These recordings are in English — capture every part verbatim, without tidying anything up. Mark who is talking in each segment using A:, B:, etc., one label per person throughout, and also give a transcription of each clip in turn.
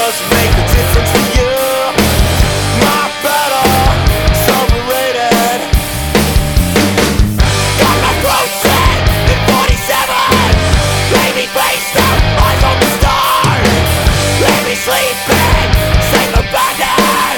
A: doesn't make a difference for you. My battle, so related. Got my throat slit in forty-seven. Lay me face down, eyes on the stars. Lay me sleeping, sleep abandoned.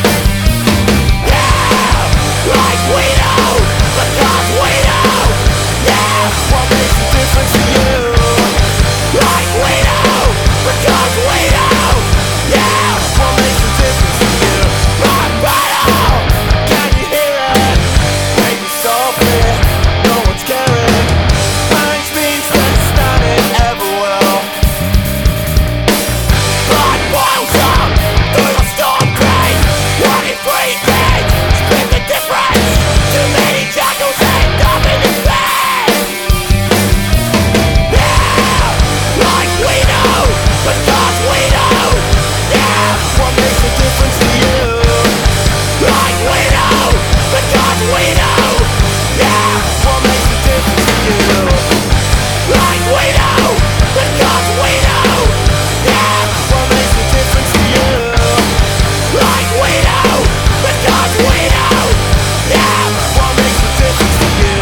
A: Yeah, like we know, because we know. Yeah, what makes a difference for you? Like we know, because we know. Yeah, what makes a difference for you? My battle, can you hear it? Maybe softly, no one's caring. Punch means that none it ever will. Blood boils up through the storm drain. Running free things, split the difference. Too many jackals end up in the bed. Yeah, like we know, because we know. Yeah, what makes a difference to you? Like we know, because we know. Yeah, what makes a difference to you? Like we know, because we know. Yeah, what makes a difference to you? Like we know, because we know. Yeah, what makes a difference to you?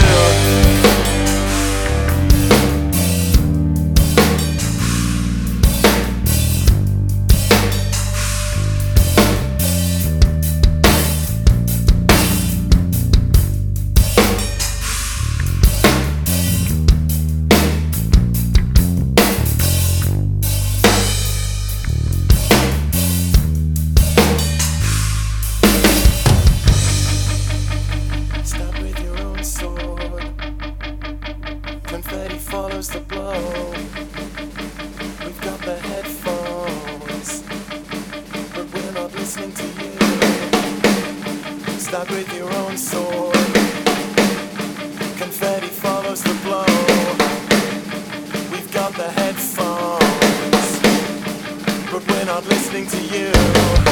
A: Stop with your own sword. Confetti follows the blow. We've got the headphones, but we're not listening to you. Stop with your own sword. Confetti follows the blow. We've got the headphones, but we're not listening to you.